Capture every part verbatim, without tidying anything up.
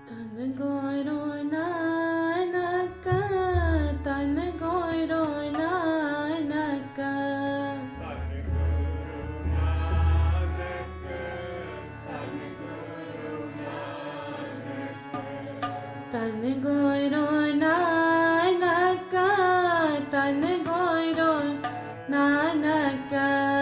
Tan goiro nanaka, tan goiro nanaka. Tan goiro nanaka, tan goiro nanaka.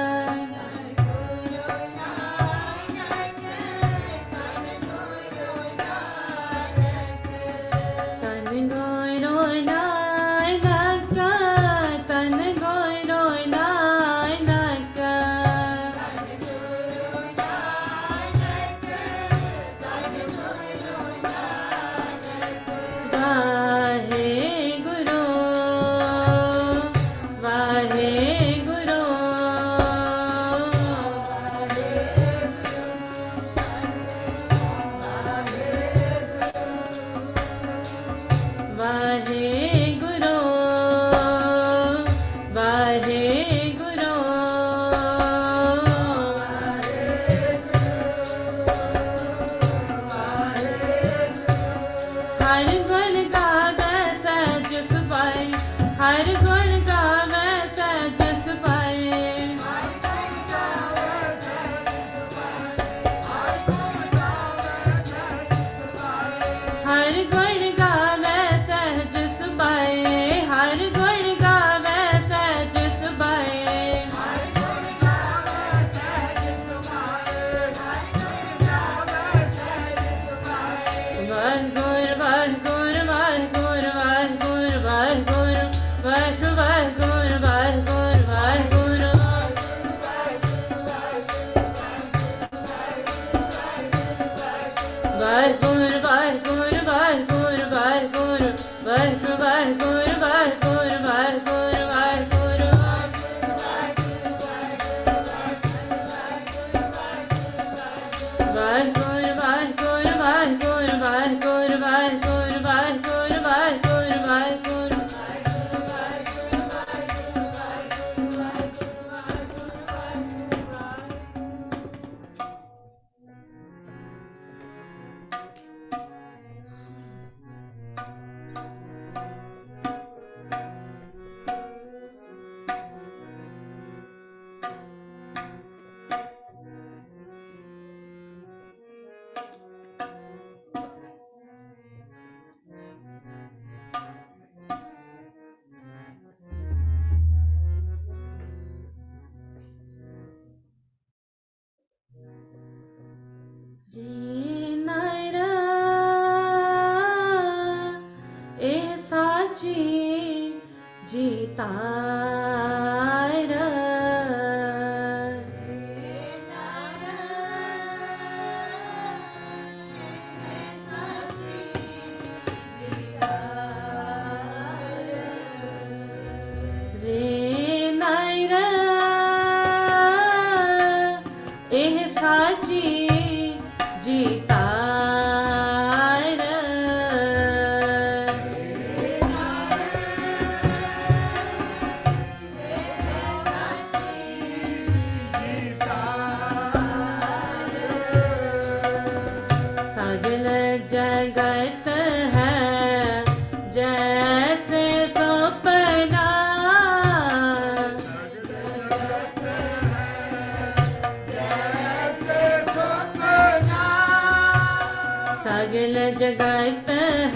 जगत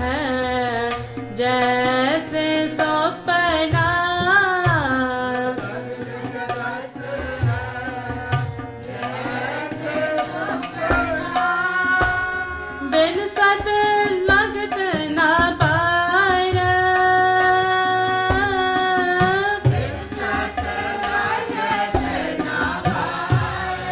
है जैसे सपना, बिन सत लगत ना पार, बिन सत लगत ना पार,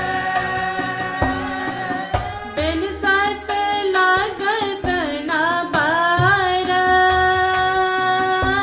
बिन सत लगत ना पार,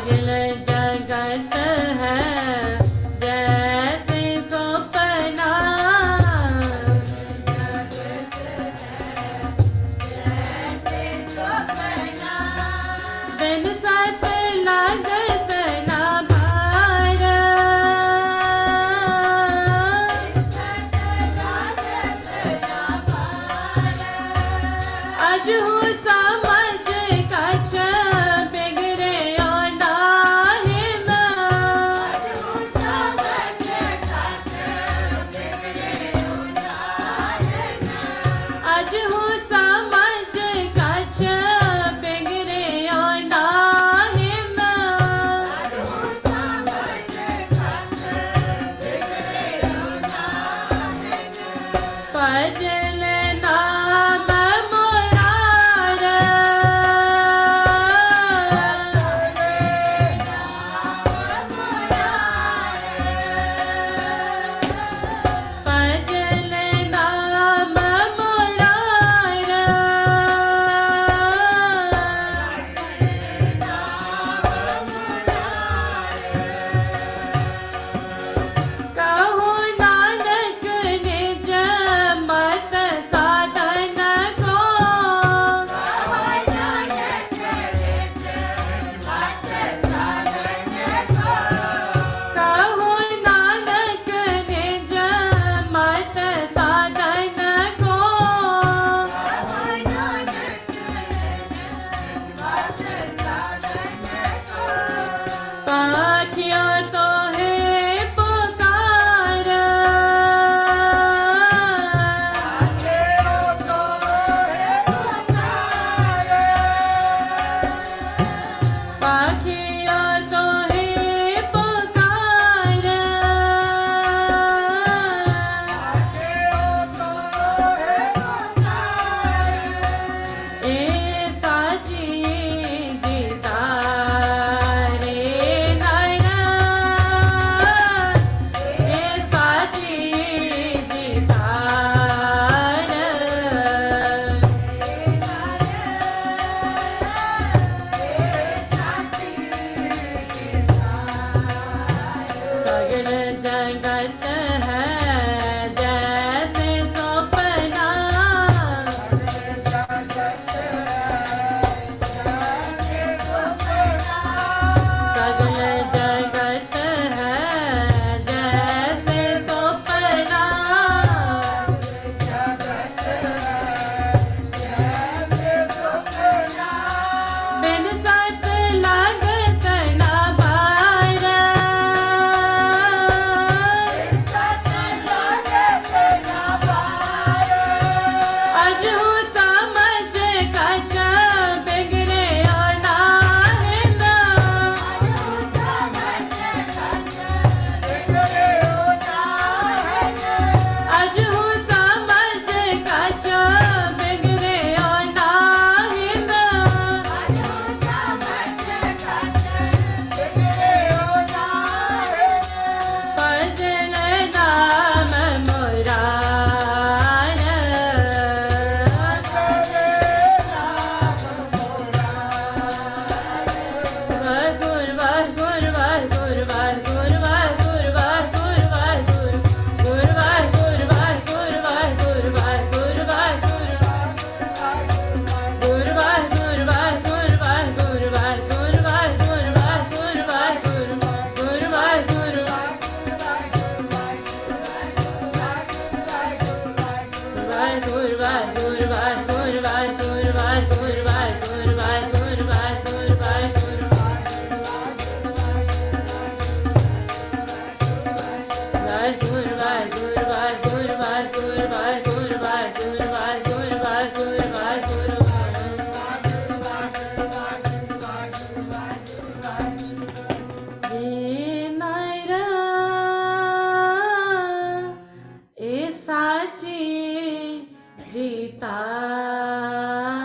सगल जगत है जैसे सपना बिन सत लागत ना भार अज हो समझ कछ बिगड़े नाहिम अज हो समझ कछ बिगड़े नाहिम भजल नाम मुरार भजल नाम मुरार कहो नानक निज मत साधन को कहो नानक निज मत साधन को पाखियों तो है पुकार पाखियों तो है पुकार ए साची जीता रे नैना ए साची जीता सगल जगत है जैसे सपना सगल जगत है जैसे सपना बिन सत लागत ना भार अज हो समझ कछ बिगड़े नाहिम अज हो समझ कछ बिगड़े नाहिम भजल नाम मुरार वाहगुर वाहगुर वाहगुर वाहगुर वाहगुर वाहगुर वाहगुर गुर वाहगुर वाहगुर वाहगुर वाहगुर वाहगुर गुर वाहगुर वाहगुर वाहगुर वाहगुर वाहगुर वाहगुर वाहगुर गुर वाहगुर वाहगुर वाहगुर वाहगुर वाहगुर वाहगुर वाहगुर वाहगुर वाहगुर वाहगुर वाहगुर वाहगुर वाहगुर वाहगुर वाहगुर वाहगुर वाहगुर वाहगुर वाहगुर हे नायरा ए साची जीता